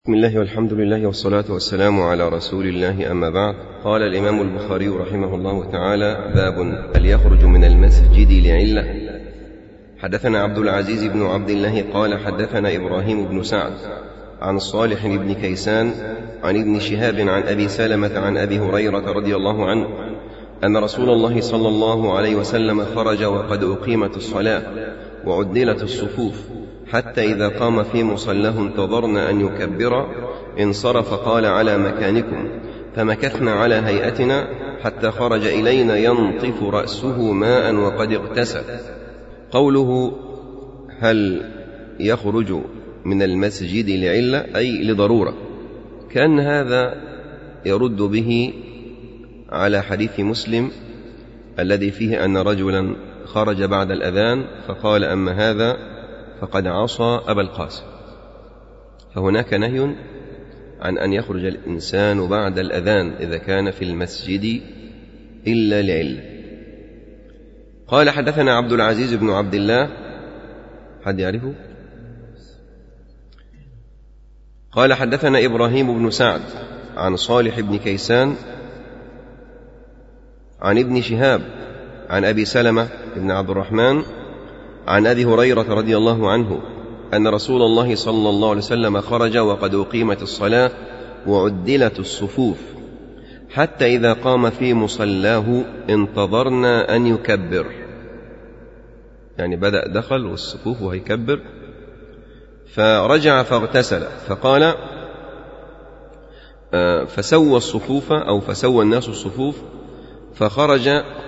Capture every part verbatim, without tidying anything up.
بسم الله والحمد لله والصلاة والسلام على رسول الله، أما بعد. قال الإمام البخاري رحمه الله تعالى: باب هل يخرج من المسجد لعلة. حدثنا عبد العزيز بن عبد الله قال حدثنا إبراهيم بن سعد عن صالح بن كيسان عن ابن شهاب عن أبي سلمة عن أبي هريرة رضي الله عنه أن رسول الله صلى الله عليه وسلم خرج وقد أقيمت الصلاة وعدلت الصفوف، حتى إذا قام في مصلاه انتظرنا أن يكبر، انصرف قال: على مكانكم، فمكثنا على هيئتنا حتى خرج إلينا ينطف رأسه ماء وقد اغتسل. قوله هل يخرج من المسجد لعلة أي لضرورة، كان هذا يرد به على حديث مسلم الذي فيه أن رجلا خرج بعد الأذان فقال: أما هذا فقد عصى أبا القاسم. فهناك نهي عن أن يخرج الإنسان بعد الأذان إذا كان في المسجد إلا لعلة. قال حدثنا عبد العزيز بن عبد الله، حد يعرفه؟ قال حدثنا إبراهيم بن سعد عن صالح بن كيسان عن ابن شهاب عن أبي سلمة بن عبد الرحمن عن أبي هريرة رضي الله عنه أن رسول الله صلى الله عليه وسلم خرج وقد أقيمت الصلاة وعدلت الصفوف، حتى إذا قام في مصلاه انتظرنا أن يكبر، يعني بدأ دخل والصفوف وهيكبر، فرجع فاغتسل فقال فسوى الصفوف أو فسوى الناس الصفوف، فخرج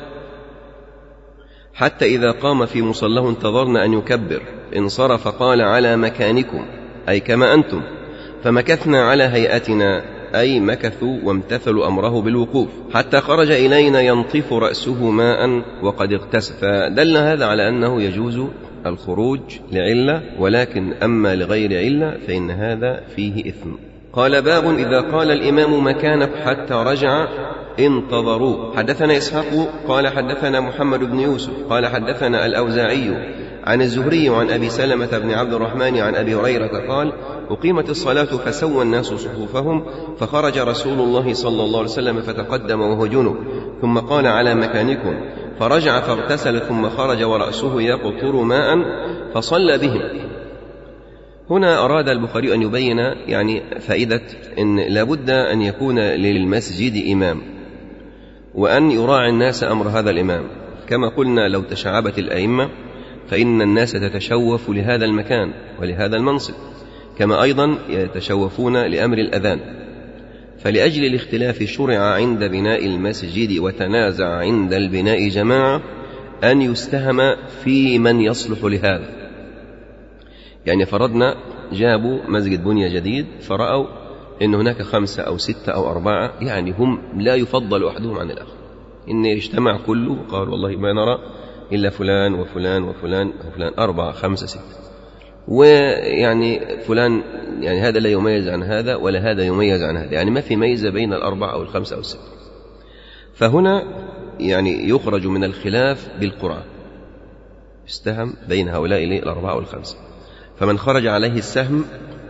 حتى إذا قام في مصلاه انتظرنا أن يكبر، انصرف قال: على مكانكم، أي كما أنتم، فمكثنا على هيئتنا، أي مكثوا وامتثلوا أمره بالوقوف، حتى خرج إلينا ينطف رأسه ماء وقد اغتسل. فدل هذا على أنه يجوز الخروج لعلة، ولكن أما لغير علة فإن هذا فيه إثم. قال: باب إذا قال الإمام مكانك حتى رجع انتظروا. حدثنا إسحاق قال حدثنا محمد بن يوسف قال حدثنا الأوزاعي عن الزهري عن أبي سلمة بن عبد الرحمن عن أبي هريرة قال: أقيمت الصلاة فسوى الناس صفوفهم، فخرج رسول الله صلى الله عليه وسلم فتقدم وهو جنب، ثم قال: على مكانكم، فرجع فاغتسل، ثم خرج ورأسه يقطر ماء فصلى بهم. هنا أراد البخاري أن يبين يعني فائدة أن لابد أن يكون للمسجد إمام، وأن يراعي الناس أمر هذا الإمام. كما قلنا لو تشعبت الأئمة فإن الناس تتشوف لهذا المكان ولهذا المنصب، كما أيضا يتشوفون لأمر الأذان. فلأجل الاختلاف شرع عند بناء المسجد وتنازع عند البناء جماعة أن يستهم في من يصلح لهذا. يعني فرضنا جابوا مسجد بني جديد فرأوا إن هناك خمسة أو ستة أو أربعة، يعني هم لا يفضل أحدهم عن الآخر، إن يجتمع كله وقال والله ما نرى إلا فلان وفلان وفلان وفلان، أربعة خمسة ستة، ويعني فلان يعني هذا لا يميز عن هذا ولا هذا يميز عن هذا، يعني ما في ميزة بين الأربعة أو الخمسة أو الستة. فهنا يعني يخرج من الخلاف بالقرآن، استهم بين هؤلاء الأربعة والخمسة، فمن خرج عليه السهم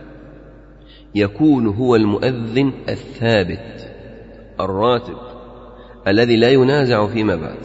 يكون هو المؤذن الثابت الراتب الذي لا ينازع فيما بعد.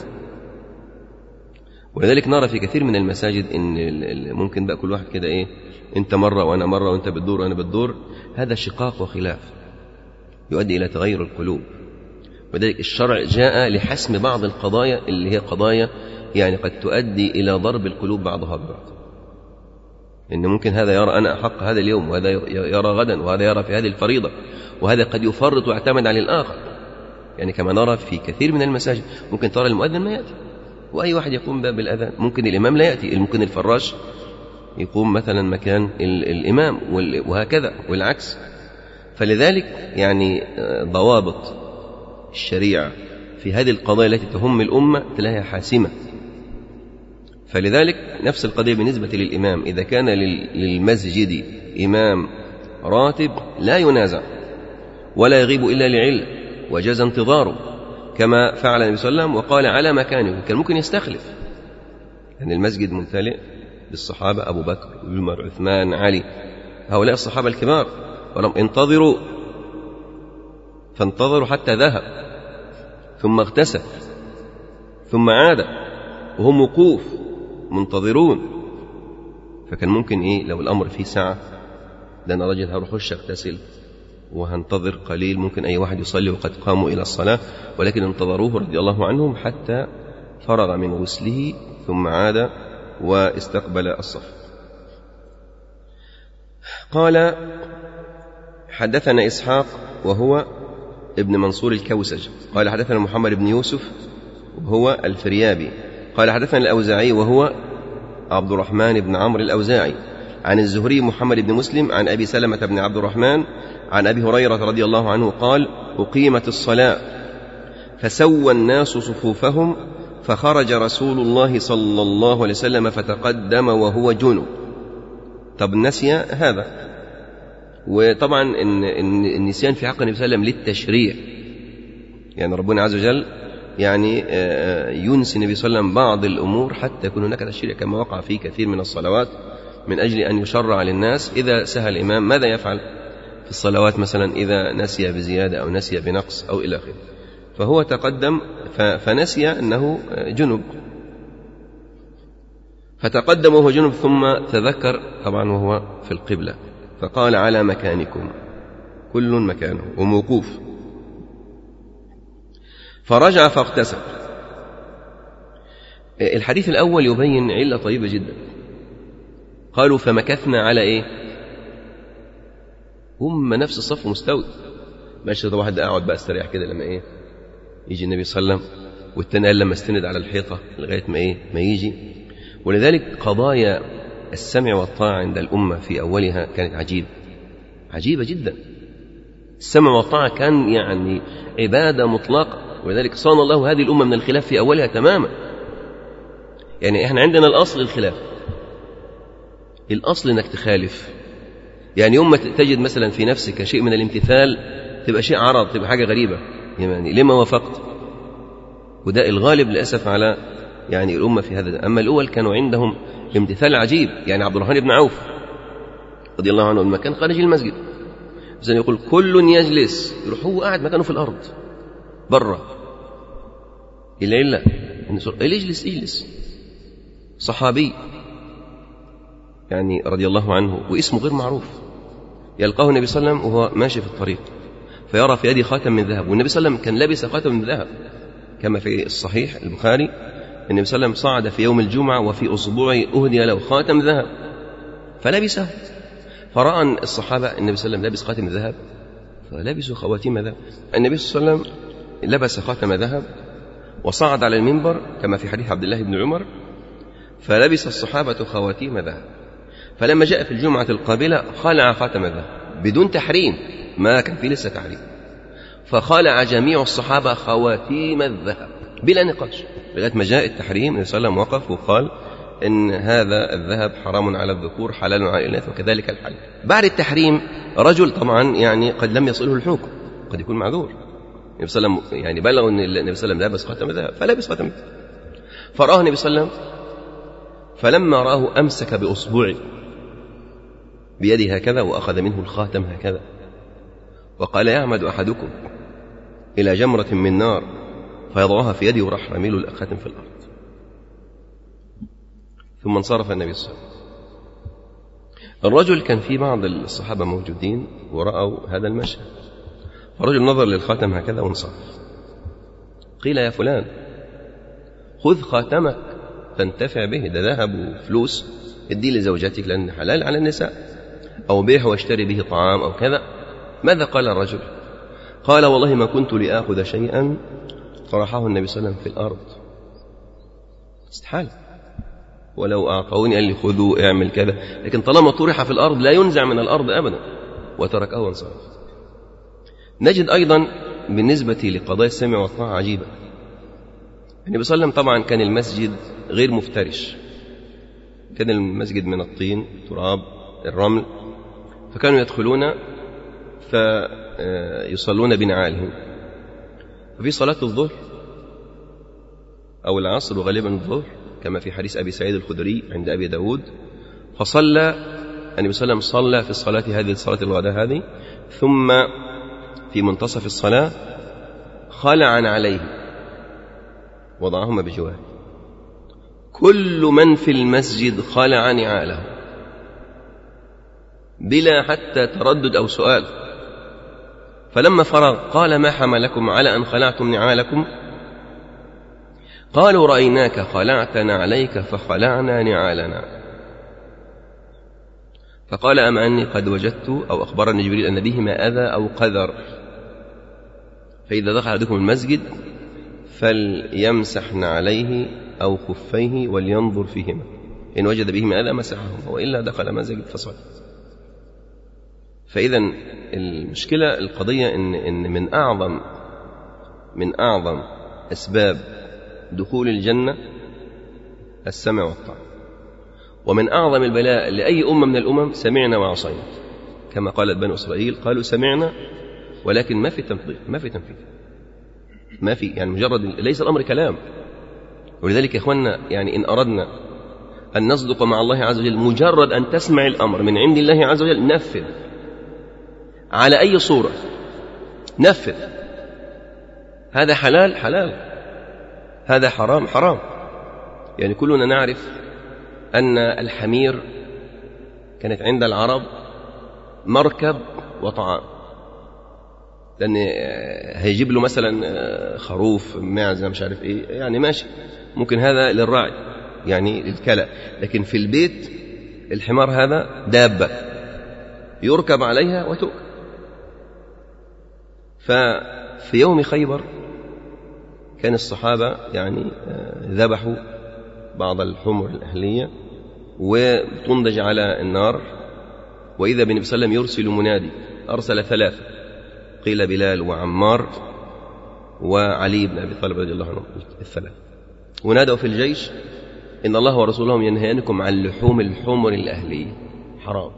ولذلك نرى في كثير من المساجد إن ممكن بقى كل واحد كده إيه، أنت مرة وأنا مرة وأنت بتدور وأنا بتدور، هذا شقاق وخلاف يؤدي إلى تغير القلوب. وذلك الشرع جاء لحسم بعض القضايا اللي هي قضايا يعني قد تؤدي إلى ضرب القلوب بعضها ببعض، إن ممكن هذا يرى أنا أحق هذا اليوم، وهذا يرى غدا، وهذا يرى في هذه الفريضة، وهذا قد يفرط ويعتمد على الآخر. يعني كما نرى في كثير من المساجد ممكن ترى المؤذن ما يأتي وأي واحد يقوم بالأذان، ممكن الإمام لا يأتي، ممكن الفراش يقوم مثلا مكان الإمام، وهكذا والعكس. فلذلك يعني ضوابط الشريعة في هذه القضايا التي تهم الأمة تلاقيها حاسمة. فلذلك نفس القضية بالنسبة للإمام، إذا كان للمسجد إمام راتب لا ينازع ولا يغيب إلا لعلة وجاز انتظاره، كما فعل النبي صلى الله عليه وسلم وقال: على مكانه. كان ممكن يستخلف، يعني المسجد ممتلئ بالصحابة، أبو بكر عمر عثمان علي، هؤلاء الصحابة الكبار، قال انتظروا، فانتظروا حتى ذهب، ثم اغتسل، ثم عاد وهم وقوف منتظرون. فكان ممكن إيه لو الأمر فيه ساعة، ده أنا راجل هروح أخش أغتسل وهنتظر قليل، ممكن أي واحد يصلي وقد قاموا إلى الصلاة، ولكن انتظروه رضي الله عنهم حتى فرغ من غسله ثم عاد واستقبل الصف. قال حدثنا إسحاق وهو ابن منصور الكوسج قال حدثنا محمد بن يوسف وهو الفريابي قال حدثنا الأوزاعي وهو عبد الرحمن بن عمرو الأوزاعي عن الزهري محمد بن مسلم عن أبي سلمة بن عبد الرحمن عن أبي هريرة رضي الله عنه قال أقيمت الصلاة فسوى الناس صفوفهم فخرج رسول الله صلى الله عليه وسلم فتقدم وهو جنب. طب نسي هذا، وطبعا إن إن النسيان في حق النبي صلى الله عليه وسلم للتشريع، يعني ربنا عز وجل يعني ينسي النبي صلى الله عليه وسلم بعض الأمور حتى يكون هناك تشريع، كما وقع في كثير من الصلوات من أجل أن يشرع للناس إذا سهى الإمام ماذا يفعل في الصلوات، مثلا إذا نسي بزيادة أو نسي بنقص أو إلى آخره. فهو تقدم فنسي أنه جنب، فتقدم وهو جنب ثم تذكر طبعا وهو في القبلة، فقال على مكانكم، كل مكانه وموقوف، فرجع فاغتسل. الحديث الأول يبين علة طيبة جدا. قالوا فمكثنا على إيه؟ هم نفس الصف مستوي، ماشي واحد أقعد بقى استريح كده لما إيه يجي النبي صلى الله عليه وسلم، والتاني قال لما استند على الحيطة لغاية ما إيه ما يجي. ولذلك قضايا السمع والطاعة عند الأمة في أولها كانت عجيبة عجيبة جدا. السمع والطاعة كان يعني عبادة مطلقة، ولذلك صان الله هذه الأمة من الخلاف في أولها تماما. يعني إحنا عندنا الأصل الخلاف، الأصل إنك تخالف. يعني يوم ما تجد مثلا في نفسك شيء من الامتثال تبقى شيء عرض، تبقى حاجة غريبة، يعني لما وافقت. وده الغالب للأسف على يعني الأمة في هذا. أما الأول كانوا عندهم امتثال عجيب. يعني عبد الرحمن بن عوف رضي الله عنه المكان خارج المسجد، إذن يقول كل يجلس، يروح هو قاعد مكانه في الأرض برا. العلة يجلس يجلس صحابي يعني رضي الله عنه واسمه غير معروف، يلقاه النبي صلى الله عليه وسلم وهو ماشي في الطريق فيرى في يده خاتم من ذهب، والنبي صلى الله عليه وسلم كان لابس خاتم من ذهب كما في الصحيح البخاري. النبي صلى الله عليه وسلم صعد في يوم الجمعة وفي أصبعه أهدي له خاتم ذهب فلبسه، فرأى الصحابة النبي صلى الله عليه وسلم لابس خاتم ذهب فلبسوا خواتيم ذهب. النبي صلى الله عليه وسلم لبس خاتم ذهب وصعد على المنبر كما في حديث عبد الله بن عمر، فلبس الصحابة خواتيم ذهب. فلما جاء في الجمعة القابلة خلع خاتم الذهب بدون تحريم، ما كان فيه لسه تحريم، فخلع جميع الصحابة خواتيم الذهب بلا نقاش لغاية ما جاء التحريم. النبي صلى الله عليه وسلم وقف وقال إن هذا الذهب حرام على الذكور حلال على الإناث وكذلك الحل. بعد التحريم رجل طبعا يعني قد لم يصله الحكم، قد يكون معذور. النبي صلى الله عليه وسلم يعني بلغ أن النبي صلى الله عليه وسلم لابس خاتم الذهب فلبس خاتم الذهب، فرآه النبي صلى الله عليه وسلم، فلما رآه أمسك بأصبعه بيده هكذا وأخذ منه الخاتم هكذا وقال يعمد أحدكم إلى جمرة من نار فيضعها في يده وراح رميل الخاتم في الأرض. ثم انصرف النبي صلى الله عليه وسلم. الرجل كان في بعض الصحابة موجودين ورأوا هذا المشهد، فرجل نظر للخاتم هكذا وانصرف. قيل يا فلان خذ خاتمك تنتفع به، ده ذهب وفلوس، ادي لزوجتك لأن حلال على النساء، أو بيع واشتري به طعام أو كذا. ماذا قال الرجل؟ قال والله ما كنت لآخذ شيئا طرحه النبي صلى الله عليه وسلم في الأرض. استحال، ولو أعطوني قال لي خذوا اعمل كذا، لكن طالما طرح في الأرض لا ينزع من الأرض أبدا، وتركه وانصرف. نجد أيضا بالنسبة لقضايا السمع والطاعة عجيبة. النبي صلى الله عليه وسلم طبعا كان المسجد غير مفترش، كان المسجد من الطين تراب الرمل، فكانوا يدخلون فيصلون بنعالهم. ففي صلاة الظهر أو العصر وغالبا الظهر كما في حديث أبي سعيد الخدري عند أبي داود، فصلى النبي صلى الله عليه وسلم صلى في الصلاة هذه الصلاة الغداء هذه ثم في منتصف الصلاة خلع عليه وضعهما بجواره. كل من في المسجد خلع نعاله بلا حتى تردد أو سؤال. فلما فرغ قال: ما حملكم على أن خلعتم نعالكم؟ قالوا: رأيناك خلعت نعليك فخلعنا نعالنا. فقال: أما أني قد وجدت أو أخبرني جبريل أن بهما أذى أو قذر، فإذا دخل أحدكم المسجد فليمسح نعليه أو خفيه ولينظر فيهما، إن وجد بهما أذى مسحهما وإلا دخل مسجد فصلى. فإذا المشكلة القضية إن, إن من أعظم من أعظم أسباب دخول الجنة السمع والطاعة، ومن أعظم البلاء لأي أمة من الأمم سمعنا وعصينا، كما قالت بنو إسرائيل قالوا سمعنا ولكن ما في تنفيذ ما في تنفيذ ما في يعني مجرد ليس الأمر كلام. ولذلك يا إخواننا يعني إن أردنا أن نصدق مع الله عز وجل مجرد أن تسمع الأمر من عند الله عز وجل نفذ على أي صورة، نفذ. هذا حلال حلال، هذا حرام حرام. يعني كلنا نعرف أن الحمير كانت عند العرب مركب وطعام، لأن هيجيب له مثلا خروف معزة مش عارف إيه، يعني ماشي ممكن هذا للراعي يعني للكلى، لكن في البيت الحمار هذا دابة يركب عليها وتؤكل. ففي يوم خيبر كان الصحابة يعني ذبحوا بعض الحمر الأهلية وتنضج على النار، وإذا بالنبي صلى الله عليه وسلم يرسل منادي، أرسل ثلاثة، قيل بلال وعمار وعلي بن أبي طالب رضي الله عنه الثلاثة، ونادوا في الجيش: إن الله ورسوله ينهيانكم عن لحوم الحمر الأهلية، حرام.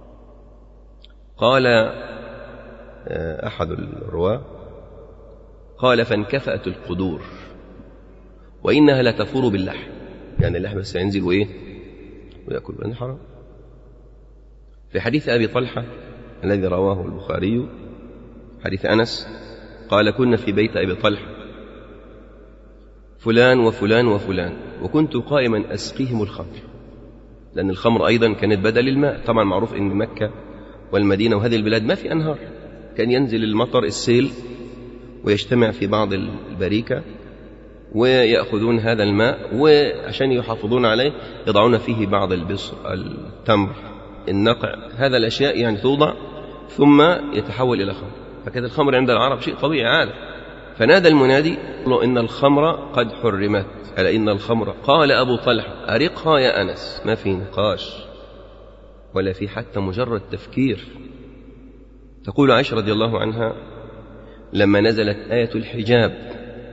قال أحد الرواة قال: فانكفأت القدور وإنها لا تفور باللحم، يعني اللحم بس ينزل وإيه ويأكل، لأنه حرام. في حديث أبي طلحة الذي رواه البخاري حديث أنس قال: كنا في بيت أبي طلحة فلان وفلان وفلان، وكنت قائما أسقيهم الخمر، لأن الخمر أيضا كانت بدل الماء. طبعا معروف أن مكة والمدينة وهذه البلاد ما في أنهار، كان ينزل المطر السيل ويجتمع في بعض البريكة ويأخذون هذا الماء، وعشان يحافظون عليه يضعون فيه بعض البصر، التمر، النقع، هذا الأشياء يعني توضع ثم يتحول إلى خمر. فكذا الخمر عند العرب شيء طبيعي عادة. فنادى المنادي: قالوا إن الخمر قد حرمت، ألا إن الخمر. قال أبو طلحة: أرقها يا أنس. ما في نقاش ولا في حتى مجرد تفكير. تقول عائشة رضي الله عنها: لما نزلت آية الحجاب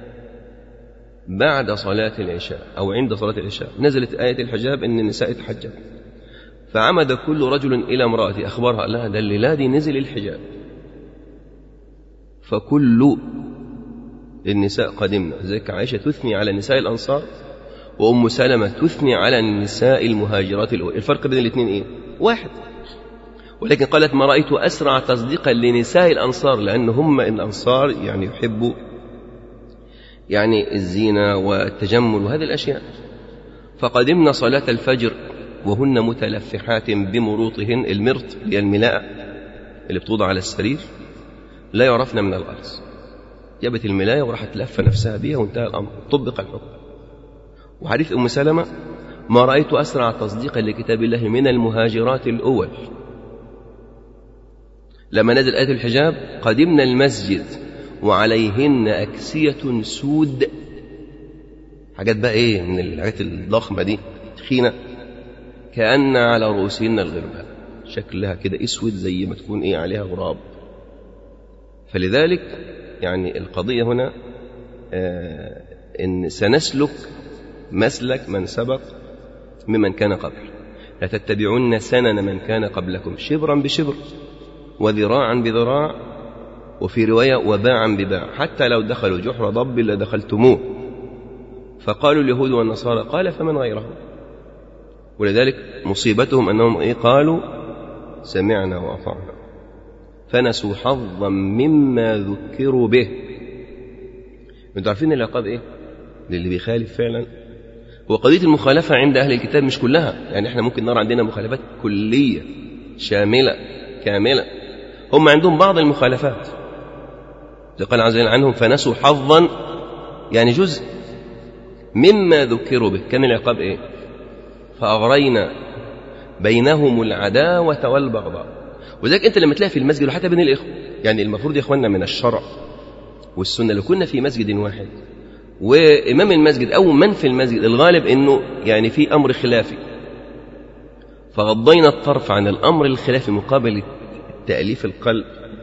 بعد صلاة العشاء أو عند صلاة العشاء، نزلت آية الحجاب إن النساء تحجب، فعمد كل رجل إلى امرأته أخبرها: لا ده الليلة دي نزل الحجاب. فكل النساء قدمنا. ذلك عائشة تثني على نساء الأنصار، وأم سلمة تثني على النساء المهاجرات الأول. الفرق بين الاثنين إيه؟ واحد. ولكن قالت: ما رأيت أسرع تصديقا لنساء الأنصار، لأن هم الأنصار يعني يحبوا يعني الزينة والتجمل وهذه الأشياء. فقدمنا صلاة الفجر وهن متلفحات بمروطهن، المرط هي الملاءة اللي بتوضع على السرير، لا يعرفن من الغرس. جابت الملاية وراحت لفة نفسها بها وانتهى الأمر، طبق الحكم. وحديث أم سلمة: ما رأيت أسرع تصديقا لكتاب الله من المهاجرات الأول. لما نزل آية الحجاب قدمنا المسجد وعليهن أكسية سود، حاجات بقى إيه من الحاجات الضخمة دي تخينة، كأن على رؤوسهن الغرباء، شكلها كده اسود زي ما تكون إيه عليها غراب. فلذلك يعني القضية هنا آه إن سنسلك مسلك من سبق ممن كان قبل، لا تتبعون سنن من كان قبلكم شبرا بشبر وذراعا بذراع، وفي رواية وباعا بباع، حتى لو دخلوا جحر ضب لدخلتموه. فقالوا اليهود والنصارى: قال فمن غيرهم. ولذلك مصيبتهم أنهم إيه؟ قالوا سمعنا وأطعنا. فنسوا حظا مما ذكروا به. انتوا عارفين العقاب ايه للي بيخالف فعلا؟ هو قضية المخالفة عند أهل الكتاب مش كلها، يعني احنا ممكن نرى عندنا مخالفات كلية شاملة كاملة، هم عندهم بعض المخالفات قال عز وجل عنهم فنسوا حظا، يعني جزء مما ذكروا به. كان العقاب ايه؟ فأغرينا بينهم العداوة والبغضاء. وذلك انت لما تلاقي في المسجد وحتى بين الإخوة، يعني المفروض يا إخواننا من الشرع والسنة لو كنا في مسجد واحد وإمام المسجد أو من في المسجد الغالب أنه يعني في أمر خلافي، فغضينا الطرف عن الأمر الخلافي مقابل تأليف القلب،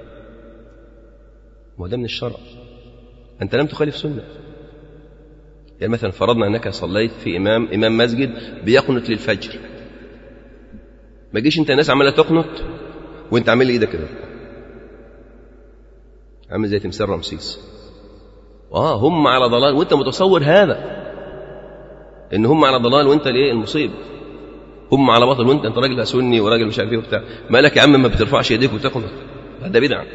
وده من الشرع، أنت لم تخالف سنة. يعني مثلا فرضنا أنك صليت في إمام إمام مسجد بيقنط للفجر، ما جيش أنت ناس عمالة تقنط وأنت عامل إيدك كده عامل زي تمثال رمسيس، آه هم على ضلال وأنت متصور هذا إن هم على ضلال وأنت ليه المصيب، هم على باطل وأنت أنت راجل سني وراجل مش عارف إيه وبتاع، مالك يا عم ما بترفعش يديك وتقنط؟ هذا بدعة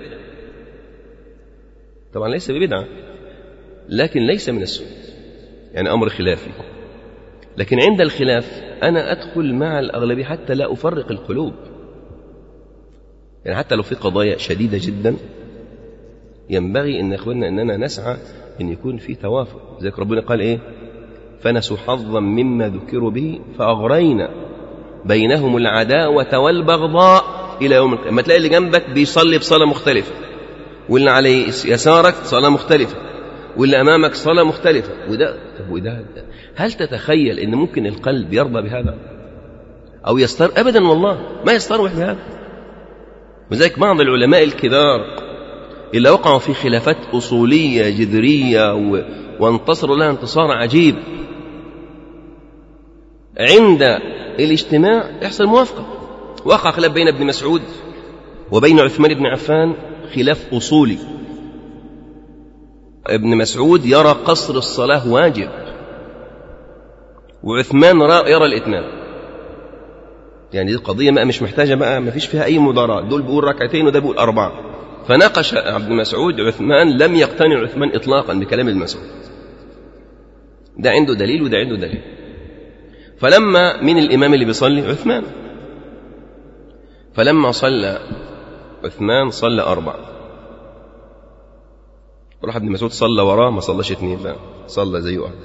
طبعا، ليس ببدعة لكن ليس من السنة، يعني أمر خلافي. لكن عند الخلاف أنا أدخل مع الأغلبية حتى لا أفرق القلوب، يعني حتى لو في قضايا شديدة جدا ينبغي أن أخواننا أننا نسعى أن يكون في توافق. زي ربنا قال إيه؟ فنسوا حظا مما ذكروا به فأغرينا بينهم العداوة والبغضاء إلى يوم القيامة. ما تلاقي اللي جنبك بيصلي بصلاة مختلفة، واللي على يسارك صلاة مختلفة، واللي أمامك صلاة مختلفة، وده طب وده هل تتخيل أن ممكن القلب يرضى بهذا أو يستر؟ أبدا والله ما يستروح بهذا. وذلك بعض العلماء الكبار اللي وقعوا في خلافات أصولية جذرية و... وانتصروا لها انتصار عجيب، عند الاجتماع يحصل موافقة. وقع خلاف بين ابن مسعود وبين عثمان بن عفان، خلاف أصولي. ابن مسعود يرى قصر الصلاة واجب، وعثمان يرى الإتمام. يعني دي قضية ما مش محتاجة بقى، ما فيش فيها أي مداراة، دول بيقول ركعتين وده بيقول أربعة. فناقش ابن مسعود عثمان، لم يقتنع عثمان إطلاقا بكلام ابن مسعود، ده عنده دليل وده عنده دليل. فلما من الإمام اللي بيصلي؟ عثمان. فلما صلى عثمان صلى أربعة، راح ابن مسعود صلى وراه ما صلىش اثنين، لا صلى زيه واحد.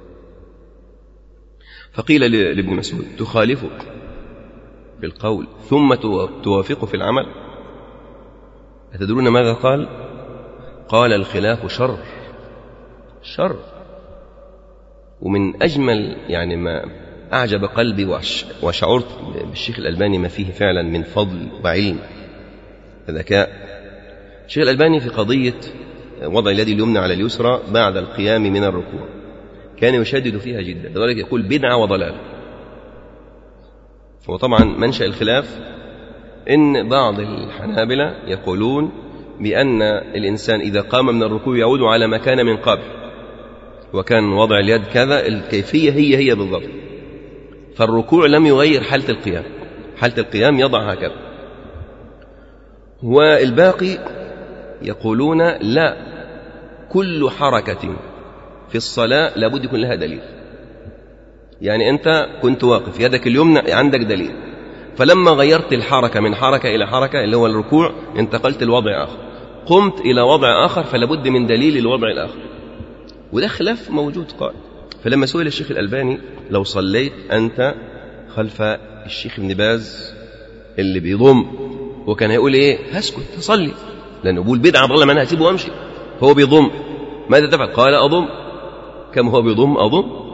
فقيل لابن مسعود تخالفه في القول ثم توافقه في العمل؟ أتدرون ماذا قال؟ قال الخلاف شر شر. ومن أجمل يعني ما أعجب قلبي وشعرت بالشيخ الألباني ما فيه فعلا من فضل وعلم وذكاء. الشيخ الألباني في قضية وضع اليد اليمنى على اليسرى بعد القيام من الركوع كان يشدد فيها جدا، لذلك يقول بدعة وضلال. وطبعا منشأ الخلاف إن بعض الحنابلة يقولون بأن الإنسان إذا قام من الركوع يعود على ما كان من قبل، وكان وضع اليد كذا، الكيفية هي هي بالضبط، فالركوع لم يغير حالة القيام، حالة القيام يضع هكذا. والباقي يقولون لا، كل حركة في الصلاة لابد يكون لها دليل. يعني أنت كنت واقف يدك اليمنى عندك دليل، فلما غيرت الحركة من حركة إلى حركة اللي هو الركوع انتقلت لوضع آخر، قمت إلى وضع آخر، فلابد من دليل الوضع الآخر. وده خلاف موجود قائم. فلما سئل الشيخ الألباني لو صليت أنت خلف الشيخ ابن باز اللي بيضم، وكان هيقول إيه؟ هسكت تصلي، لأنه يقول بدعة والله ما أنا هسيبه وأمشي، هو بيضم، ماذا تفعل؟ قال أضم، كم هو بيضم أضم.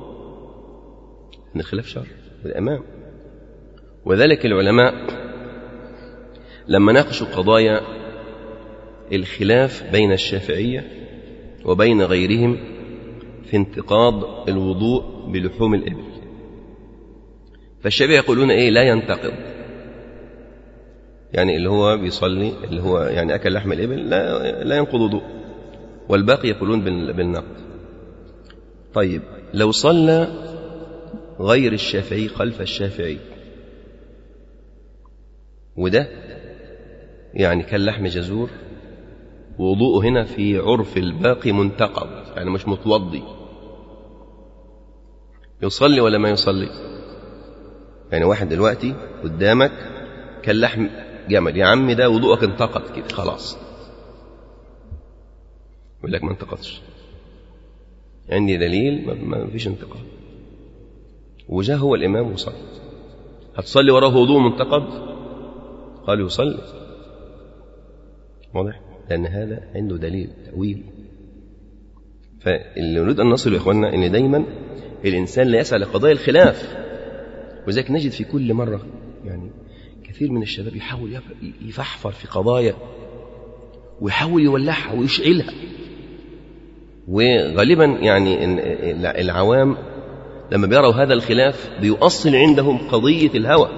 من الخلاف شر بالأمام. وذلك العلماء لما ناقشوا قضايا الخلاف بين الشافعية وبين غيرهم في انتقاض الوضوء بلحوم الإبل، فالشافعية يقولون إيه؟ لا ينتقض، يعني اللي هو بيصلي اللي هو يعني أكل لحم الإبل لا, لا ينقض وضوء، والباقي يقولون بالنقض. طيب لو صلى غير الشافعي خلف الشافعي، وده يعني كاللحم جزور، ووضوءه هنا في عرف الباقي منتقض، يعني مش متوضي. يصلي ولا ما يصلي؟ يعني واحد دلوقتي قدامك كاللحم جمل، يا عم ده وضوءك انتقض كده خلاص، يقول لك ما انتقضش، عندي دليل ما فيش انتقاد. وجاء هو الإمام وصلى، هتصلي وراه وضوء منتقد؟ قال يصلي. واضح؟ لأن هذا عنده دليل تأويل. فاللي نريد أن نصل يا إخواننا إن دايما الإنسان لا يسعى لقضايا الخلاف، وذلك نجد في كل مرة يعني كثير من الشباب يحاول يفحفر في قضايا ويحاول يولعها ويشعلها، وغالبا يعني العوام لما بيروا هذا الخلاف بيؤصل عندهم قضية الهوى.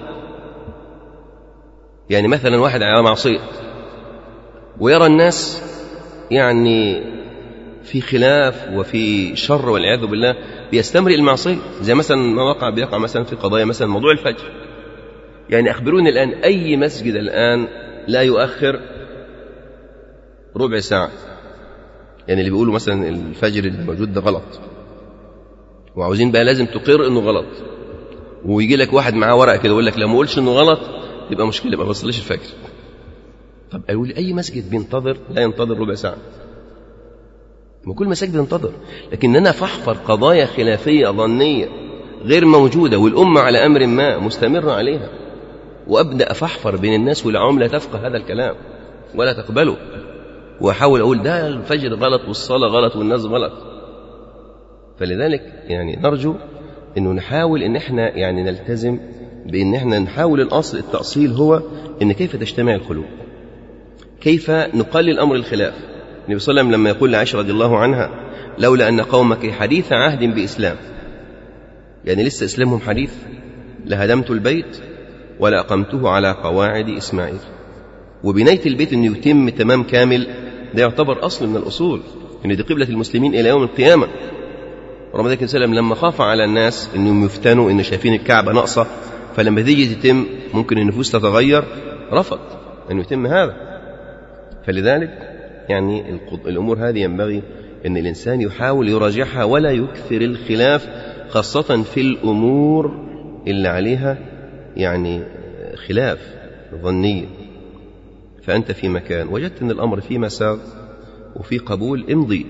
يعني مثلا واحد على معصية ويرى الناس يعني في خلاف وفي شر والعياذ بالله بيستمر المعصية، زي مثلا ما وقع بيقع مثلا في قضايا مثلا موضوع الفجر. يعني أخبروني الآن أي مسجد الآن لا يؤخر ربع ساعة؟ يعني اللي بيقولوا مثلا الفجر الموجود ده غلط وعاوزين بقى لازم تقر انه غلط، ويجي لك واحد معاه ورقه كده يقول لك لا ما اقولش انه غلط يبقى مشكله، ما بصليش الفجر. طب قالوا لي اي مسجد بينتظر لا ينتظر ربع ساعه؟ ما كل مسجد ينتظر، لكن انا فحفر قضايا خلافيه ظنيه غير موجوده والامه على امر ما مستمره عليها، وابدا افحفر بين الناس والعوام لا تفقه هذا الكلام ولا تقبله، واحاول اقول ده الفجر غلط والصلاه غلط والناس غلط. فلذلك يعني نرجو انه نحاول ان احنا يعني نلتزم بان احنا نحاول الاصل التأصيل هو ان كيف تجتمع القلوب، كيف نقلل امر الخلاف. النبي صلى الله عليه وسلم لما يقول لعائشة رضي الله عنها لولا ان قومك حديث عهد باسلام، يعني لسه اسلامهم حديث، لهدمت البيت ولا اقمته على قواعد اسماعيل. وبناية البيت انه يتم تمام كامل ده يعتبر اصل من الاصول، ان دي قبلة المسلمين الى يوم القيامة. رغم ذلك السلام لما خاف على الناس انهم يفتنوا ان شايفين الكعبة ناقصة، فلما تيجي تتم ممكن النفوس تتغير، رفض ان يتم هذا. فلذلك يعني الامور هذه ينبغي ان الانسان يحاول يراجعها ولا يكثر الخلاف، خاصة في الامور اللي عليها يعني خلاف ظني. فانت في مكان وجدت ان الامر فيه مساغ وفي قبول، امضي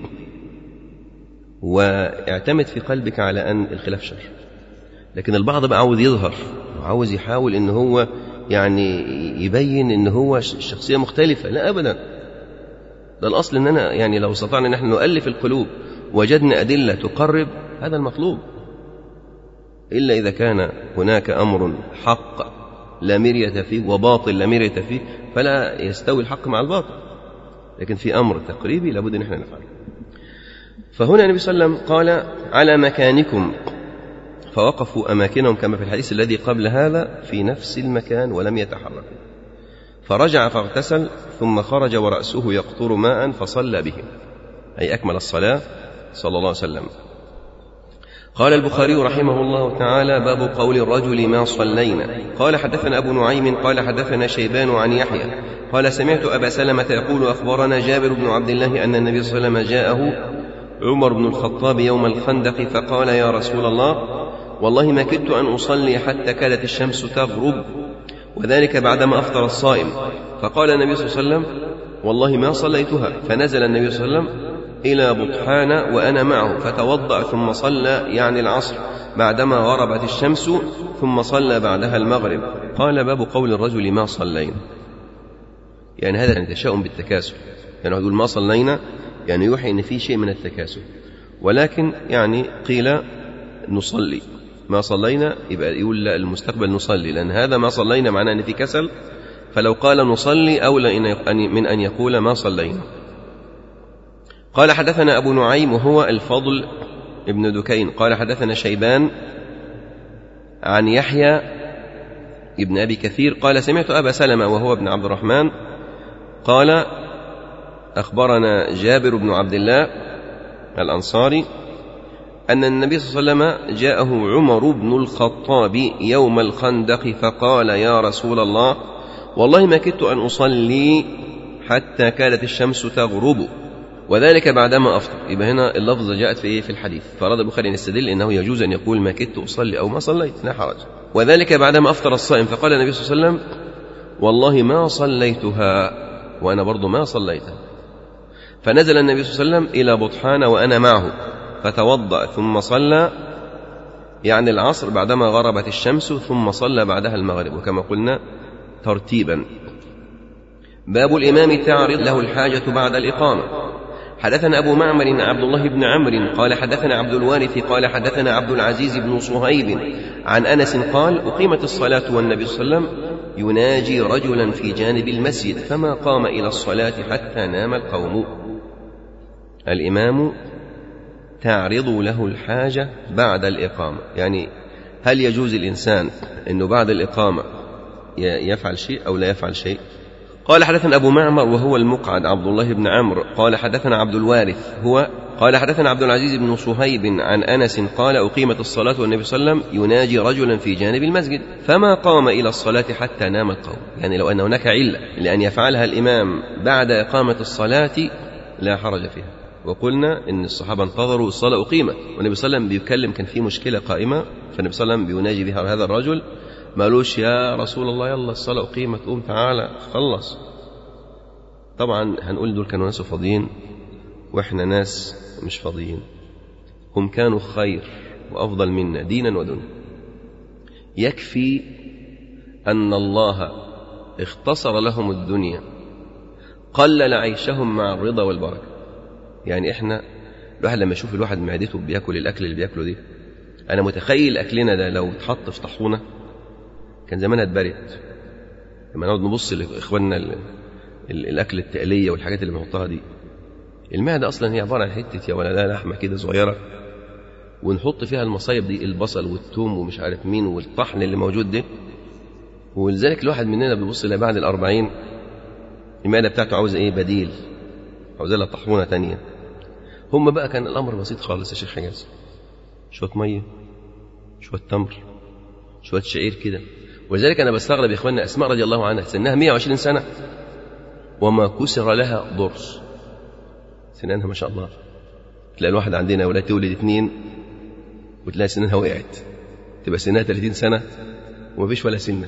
واعتمد في قلبك على أن الخلاف شر. لكن البعض بقى عاوز يظهر وعاوز يحاول إن هو يعني يبين إن هو شخصية مختلفة. لا أبدا، ده الأصل إننا يعني لو استطعنا نحن نؤلف القلوب وجدنا أدلة تقرب، هذا المطلوب. إلا إذا كان هناك أمر حق لا مرية فيه وباطل لا مرية فيه فلا يستوي الحق مع الباطل، لكن في أمر تقريبي لابد أن احنا نفعله. فهنا النبي صلى الله عليه وسلم قال على مكانكم، فوقفوا أماكنهم كما في الحديث الذي قبل هذا في نفس المكان ولم يتحركوا. فرجع فاغتسل ثم خرج ورأسه يقطر ماء فصلى بهم، أي أكمل الصلاة صلى الله عليه وسلم. قال البخاري رحمه الله تعالى باب قول الرجل ما صلينا. قال حدثنا أبو نعيم قال حدثنا شيبان عن يحيى قال سمعت أبا سلمة يقول أخبرنا جابر بن عبد الله أن النبي صلى الله عليه وسلم جاءه عمر بن الخطاب يوم الخندق فقال يا رسول الله والله ما كدت أن أصلي حتى كادت الشمس تغرب، وذلك بعدما أفطر الصائم. فقال النبي صلى الله عليه وسلم والله ما صليتها. فنزل النبي صلى الله عليه وسلم إلى بطحان وأنا معه فتوضأ ثم صلى يعني العصر بعدما غربت الشمس ثم صلى بعدها المغرب. قال باب قول الرجل ما صلينا، يعني هذا يعني تشاؤم بالتكاسل، يعني يقول ما صلينا يعني يوحي أن في شيء من التكاسل، ولكن يعني قيل نصلي، ما صلينا يبقى يقول لا المستقبل نصلي، لأن هذا ما صلينا معناه أن في كسل، فلو قال نصلي أولى من أن يقول ما صلينا. قال حدثنا أبو نعيم وهو الفضل ابن دكين قال حدثنا شيبان عن يحيى ابن أبي كثير قال سمعت أبا سلمة وهو ابن عبد الرحمن قال أخبرنا جابر بن عبد الله الأنصاري أن النبي صلى الله عليه وسلم جاءه عمر بن الخطاب يوم الخندق فقال يا رسول الله والله ما كدت أن أصلي حتى كانت الشمس تغرب، وذلك بعدما أفطر. يبقى هنا اللفظة جاءت في إيه؟ في الحديث. فأراد البخاري أن يستدل إنه يجوز أن يقول ما كدت أصلي أو ما صليت، لا حرج. وذلك بعدما أفطر الصائم، فقال النبي صلى الله عليه وسلم والله ما صليتها، وأنا برضو ما صليتها. فنزل النبي صلى الله عليه وسلم إلى بطحان وأنا معه، فتوضأ ثم صلى، يعني العصر بعدما غربت الشمس، ثم صلى بعدها المغرب، وكما قلنا ترتيبا. باب الإمام تعرض له الحاجة بعد الإقامة. حدثنا أبو معمر عبد الله بن عمرو قال حدثنا عبد الوارث قال حدثنا عبد العزيز بن صهيب عن أنس قال أقيمت الصلاة والنبي صلى الله عليه وسلم يناجي رجلا في جانب المسجد، فما قام إلى الصلاة حتى نام القوم. الإمام تعرض له الحاجة بعد الإقامة، يعني هل يجوز الإنسان أنه بعد الإقامة يفعل شيء أو لا يفعل شيء؟ قال حدثنا أبو معمر وهو المقعد عبد الله بن عمرو قال حدثنا عبد الوارث هو قال حدثنا عبد العزيز بن صهيب عن أنس قال أقيمت الصلاة والنبي صلى الله عليه وسلم يناجي رجلا في جانب المسجد، فما قام إلى الصلاة حتى نام القوم. يعني لو أن هناك علة لأن يفعلها الإمام بعد إقامة الصلاة لا حرج فيها. وقلنا إن الصحابة انتظروا الصلاة أقيمت، والنبي صلى الله عليه وسلم بيتكلم، كان في مشكلة قائمة، فالنبي صلى الله عليه وسلم بيناجي بها هذا الرجل، ما قالوش يا رسول الله يلا الصلاة أقيمت قوم تعالى خلص. طبعا هنقول دول كانوا ناس فاضيين وإحنا ناس مش فاضيين، هم كانوا خير وأفضل منا دينا ودنيا. يكفي أن الله اختصر لهم الدنيا، قلل عيشهم مع الرضا والبركة. يعني إحنا الواحد لما يشوف الواحد معدته بيأكل الأكل اللي بيأكله دي، أنا متخيل أكلنا ده لو اتحط في طاحونة كان زمانها اتبرت. لما نقعد نبص لإخواننا الأكل التقلية والحاجات اللي بنحطها دي، المعدة أصلا هي عبارة عن حتة يا ولدها لحمة كده صغيرة، ونحط فيها المصايب دي، البصل والثوم ومش عارف مين والطحن اللي موجود ده. ولذلك الواحد مننا بيبص إلى بعد الأربعين المعدة بتاعته عاوزة إيه؟ بديل، عاوزة لها طحونة تانية. هم بقى كان الأمر بسيط خالص يا شيخ حجاز، شوية مية، شوية تمر، شوية شعير كده. ولذلك أنا بستغرب يا إخواننا أسماء رضي الله عنها سنها مئة وعشرين سنة وما كسر لها ضرس، سنانها ما شاء الله. تلاقي الواحد عندنا أولاد تولد اثنين وتلاقي سنانها وقعت، تبقى سنها ثلاثين سنة ومفيش ولا سنة.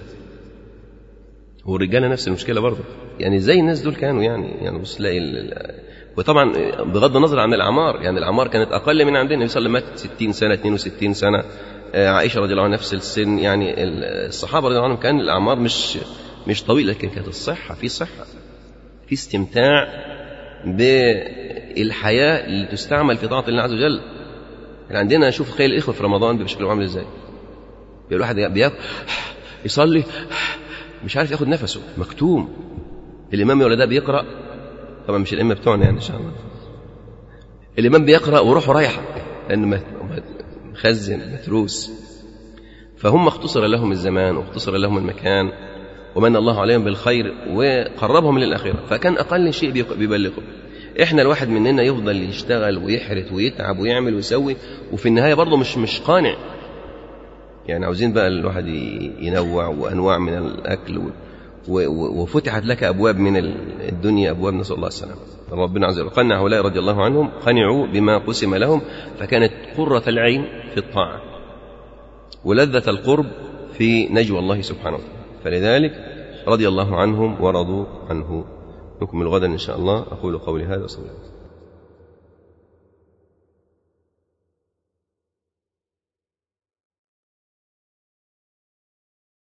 والرجالة نفس المشكلة برضه. يعني زي الناس دول كانوا يعني يعني بص تلاقي ال... وطبعا بغض النظر عن الأعمار، يعني الأعمار كانت أقل من عندنا. النبي صلى الله عليه وسلم مات ستين سنة اثنين وستين سنة، عائشة رضي الله عنها نفس السن. يعني الصحابة رضي الله عنهم كان الأعمار مش مش طويلة، لكن كانت الصحة في صحة، في استمتاع بالحياة اللي تستعمل في طاعة الله عز وجل. يعني عندنا شوف تخيل الإخوة في رمضان بشكل عامل إزاي، الواحد بياكل يصلي مش عارف ياخد نفسه مكتوم. الإمام يا ولد بيقرأ، طبعا مش الإمام بتوعنا يعني إن شاء الله، الإمام بيقرأ وروحه رايحة لأنه مخزن متروس. فهم اختصر لهم الزمان واختصر لهم المكان ومن الله عليهم بالخير وقربهم للآخرة، فكان أقل شيء بيبلغه. إحنا الواحد مننا يفضل يشتغل ويحرت ويتعب ويعمل ويسوي، وفي النهاية برضه مش مش قانع. يعني عاوزين بقى الواحد ينوع وأنواع من الأكل، وفتحت لك أبواب من الدنيا، أبواب نسأل الله السلامة. ربنا عز وجل قنع هؤلاء رضي الله عنهم، قنعوا بما قسم لهم، فكانت قرة العين في الطاعة ولذة القرب في نجوى الله سبحانه وتعالى. فلذلك رضي الله عنهم ورضوا عنه. نكمل غدا إن شاء الله. أقول قولي هذا صلى الله عليه وسلم.